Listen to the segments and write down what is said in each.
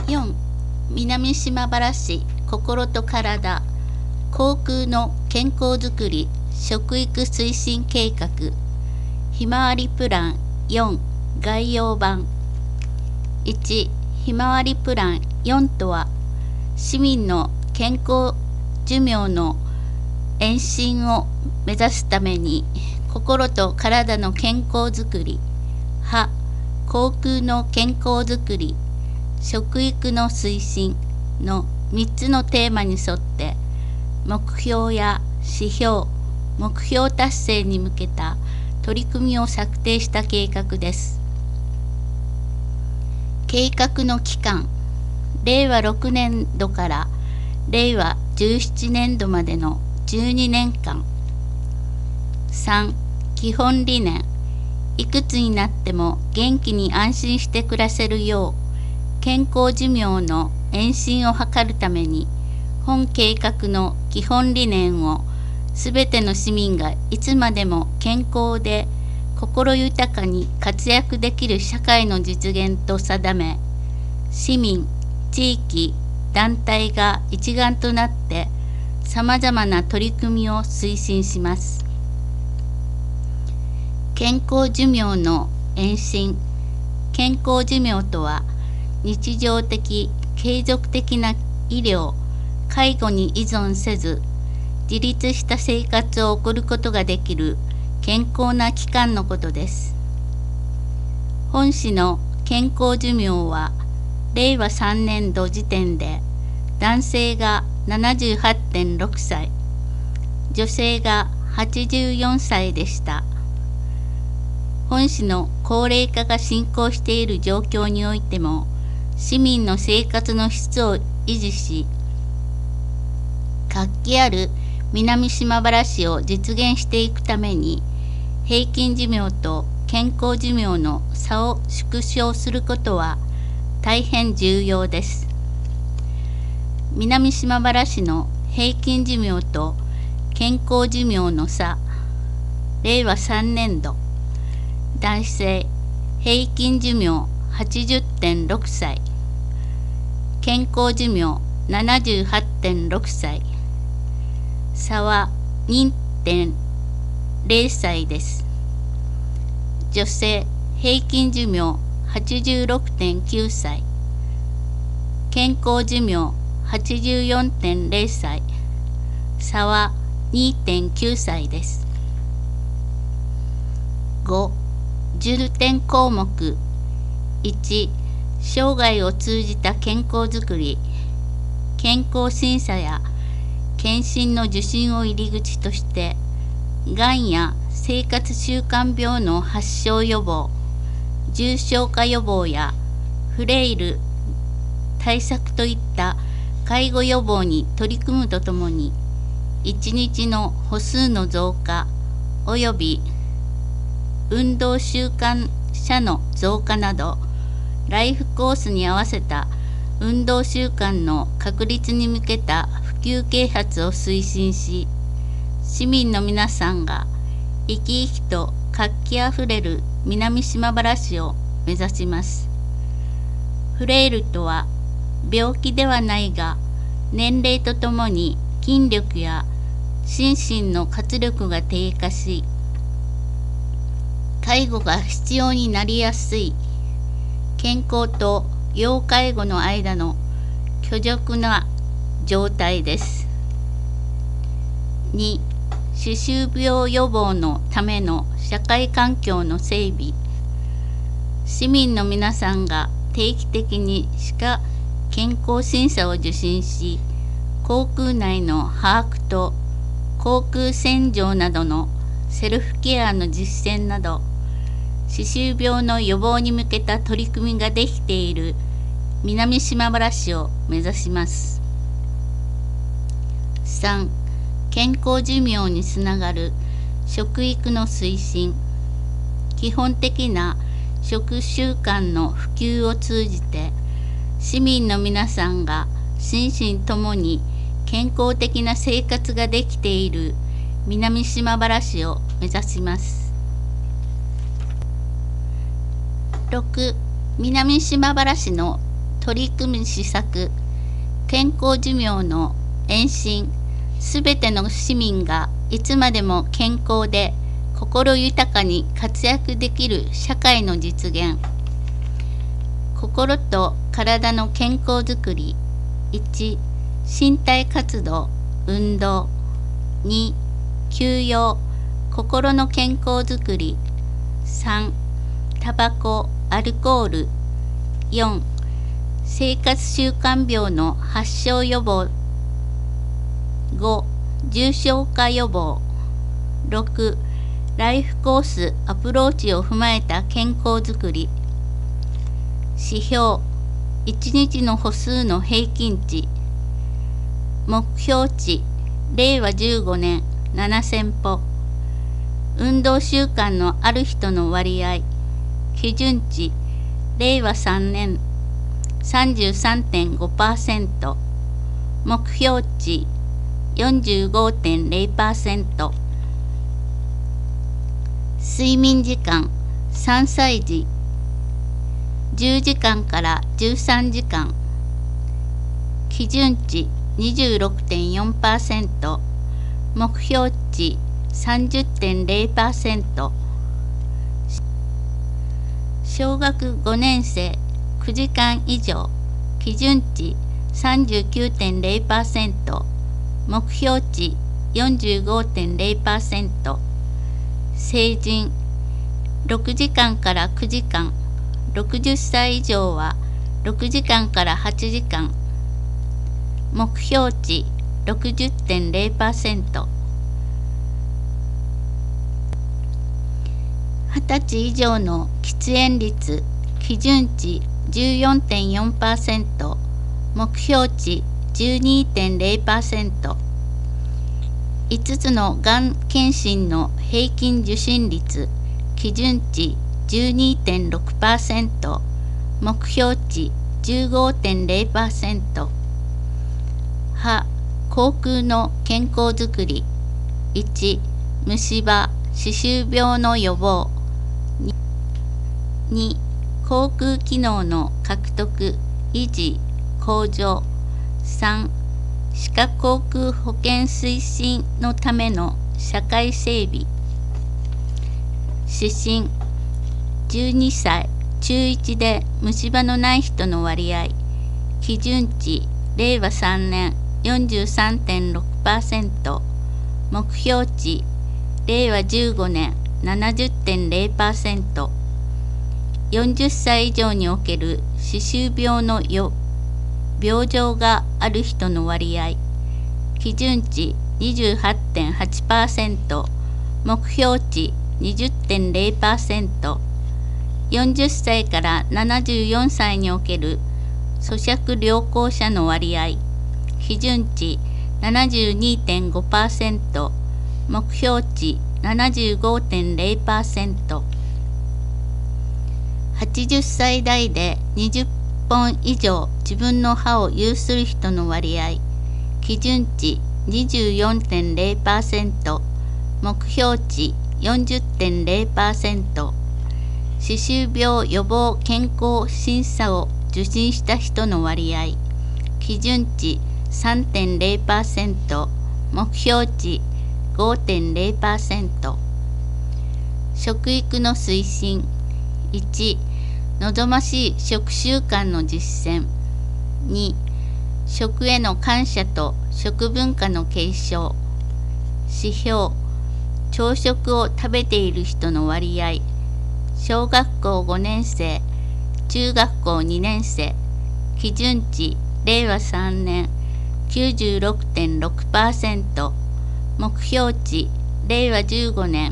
4. 南島原市心と体航空の健康づくり食育推進計画ひまわりプラン4概要版1ひまわりプラン4とは市民の健康寿命の延伸を目指すために心と体の健康づくり航空の健康づくり食育の推進の3つのテーマに沿って目標や指標、目標達成に向けた取り組みを策定した計画です。計画の期間、令和6年度から令和17年度までの12年間。3. 基本理念、いくつになっても元気に安心して暮らせるよう、健康寿命の延伸を図るために、本計画の基本理念をすべての市民がいつまでも健康で心豊かに活躍できる社会の実現と定め、市民、地域、団体が一丸となってさまざまな取り組みを推進します。健康寿命の延伸。健康寿命とは、日常的、継続的な医療、介護に依存せず、自立した生活を送ることができる健康な期間のことです。本市の健康寿命は、令和3年度時点で、男性が 78.6 歳、女性が84歳でした。本市の高齢化が進行している状況においても、市民の生活の質を維持し、活気ある南島原市を実現していくために、平均寿命と健康寿命の差を縮小することは大変重要です。南島原市の平均寿命と健康寿命の差、令和3年度、男性平均寿命80.6 歳、健康寿命 78.6 歳、差は 2.0 歳です。女性平均寿命 86.9 歳、健康寿命 84.0 歳、差は 2.9 歳です。5. 重点項目。1. 生涯を通じた健康づくり。健康審査や検診の受診を入り口として、がんや生活習慣病の発症予防、重症化予防やフレイル対策といった介護予防に取り組むとともに、1日の歩数の増加および運動習慣者の増加など、ライフコースに合わせた運動習慣の確立に向けた普及啓発を推進し、市民の皆さんが生き生きと活気あふれる南島原市を目指します。フレイルとは病気ではないが、年齢とともに筋力や心身の活力が低下し、介護が必要になりやすい、健康と要介護の間の虚弱な状態です。2. 歯周病予防のための社会環境の整備。市民の皆さんが定期的に歯科健康診査を受診し、口腔内の把握と口腔洗浄などのセルフケアの実践など、歯周病の予防に向けた取り組みができている南島原市を目指します。3. 健康寿命につながる食育の推進。基本的な食習慣の普及を通じて、市民の皆さんが心身ともに健康的な生活ができている南島原市を目指します。6. 南島原市の取り組む施策、健康寿命の延伸、すべての市民がいつまでも健康で心豊かに活躍できる社会の実現。心と体の健康づくり。1、身体活動、運動。2、休養、心の健康づくり。3、タバコ、アルコール。4、生活習慣病の発症予防。5、重症化予防。6、ライフコースアプローチを踏まえた健康づくり。指標、1日の歩数の平均値。目標値、令和15年7000歩。運動習慣のある人の割合。基準値、令和3年 33.5%。目標値、45.0%。睡眠時間、3歳児10時間から13時間。基準値 26.4%。目標値 30.0%。小学5年生9時間以上。基準値 39.0%。目標値 45.0%。成人6時間から9時間。60歳以上は6時間から8時間。目標値 60.0%。20歳以上の喫煙率。基準値 14.4%。目標値 12.0%。5つのがん検診の平均受診率。基準値 12.6%。目標値 15.0%。歯、口腔の健康づくり。1、虫歯、歯周病の予防。2、口腔機能の獲得、維持、向上。3、歯科口腔保健推進のための社会整備。指針、12歳、中1で虫歯のない人の割合。基準値、令和3年 43.6%。目標値、令和15年 70.0%。40歳以上における歯周病の病状がある人の割合。基準値 28.8%。目標値 20.0%。40歳から74歳における咀嚼良好者の割合。基準値 72.5%。目標値 75.0%。80歳代で20本以上自分の歯を有する人の割合。基準値 24.0%。目標値 40.0%。歯周病予防健康審査を受診した人の割合。基準値 3.0%。目標値 5.0%。食育の推進。1、望ましい食習慣の実践。2、食への感謝と食文化の継承。指標、朝食を食べている人の割合。小学校5年生、中学校2年生。基準値、令和3年 96.6%。目標値、令和15年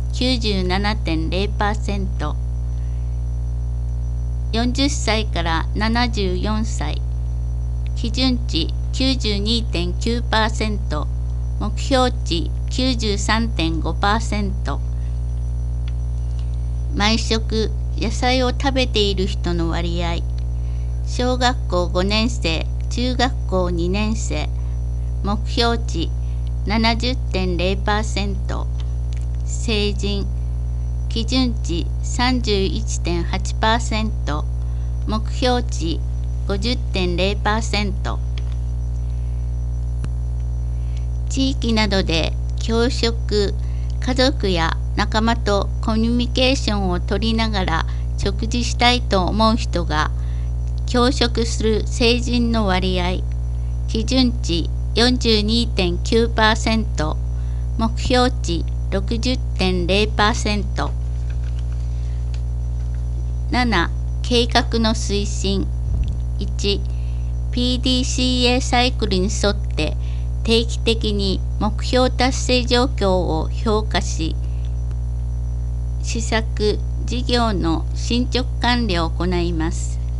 97.0%。40歳から74歳。基準値 92.9%。目標値 93.5%。毎食野菜を食べている人の割合。小学校5年生、中学校2年生。目標値 70.0%。成人。基準値 31.8%。目標値 50.0%。地域などで教職、家族や仲間とコミュニケーションを取りながら食事したいと思う人が教職する成人の割合、基準値 42.9%、目標値 60.0%。7. 計画の推進。1. PDCA サイクルに沿って定期的に目標達成状況を評価し、施策・事業の進捗管理を行います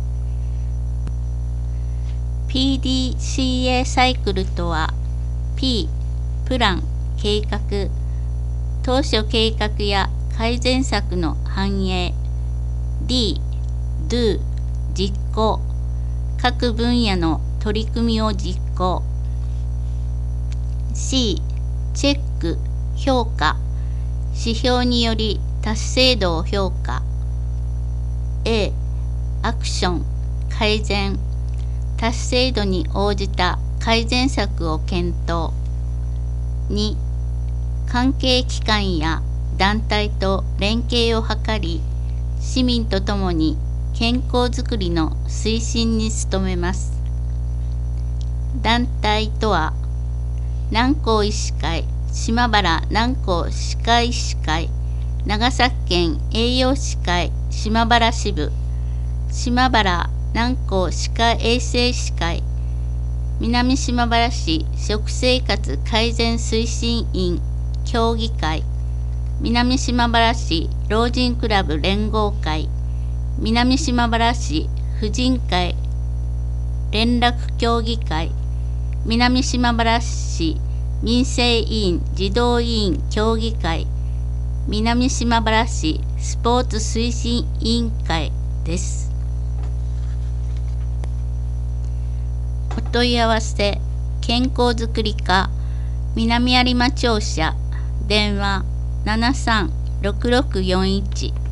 。PDCA サイクルとは P、プラン・計画、当初計画や改善策の反映、D、Do、実行、各分野の取り組みを実行、C、チェック・評価、指標により達成度を評価、A、アクション・改善、達成度に応じた改善策を検討。2、関係機関や団体と連携を図り、市民とともに健康づくりの推進に努めます。団体とは、南光医師会、島原南光歯科医師会、長崎県栄養士会島原支部、島原南光歯科衛生士会、南島原市食生活改善推進員協議会、南島原市老人クラブ連合会、南島原市婦人会連絡協議会、南島原市民生委員児童委員協議会、南島原市スポーツ推進委員会です。お問い合わせ、健康づくり課南有馬庁舎、電話736641